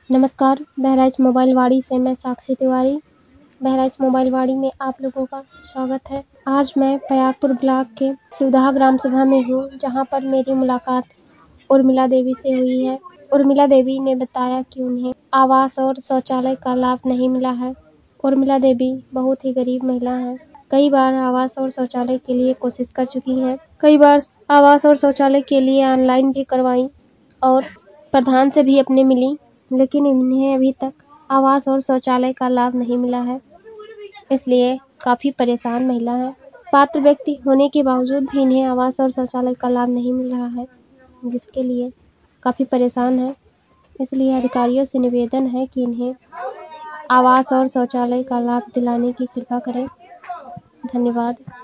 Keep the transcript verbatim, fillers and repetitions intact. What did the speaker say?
नमस्कार, बहराइच मोबाइल वाड़ी से मैं साक्षी तिवारी। बहराइच मोबाइल वाड़ी में आप लोगों का स्वागत है। आज मैं पयागपुर ब्लॉक के सुधा ग्राम सभा में हूँ, जहाँ पर मेरी मुलाकात उर्मिला देवी से हुई है। उर्मिला देवी ने बताया कि उन्हें आवास और शौचालय का लाभ नहीं मिला है। उर्मिला देवी बहुत ही गरीब महिला है। कई बार आवास और शौचालय के लिए कोशिश कर चुकी हैं। कई बार आवास और शौचालय के लिए ऑनलाइन भी करवाई और प्रधान से भी अपने मिली, लेकिन इन्हें अभी तक आवास और शौचालय का लाभ नहीं मिला है। इसलिए काफी परेशान महिला है। पात्र व्यक्ति होने के बावजूद भी इन्हें आवास और शौचालय का लाभ नहीं मिल रहा है, जिसके लिए काफी परेशान है। इसलिए अधिकारियों से निवेदन है कि इन्हें आवास और शौचालय का लाभ दिलाने की कृपा करें। धन्यवाद।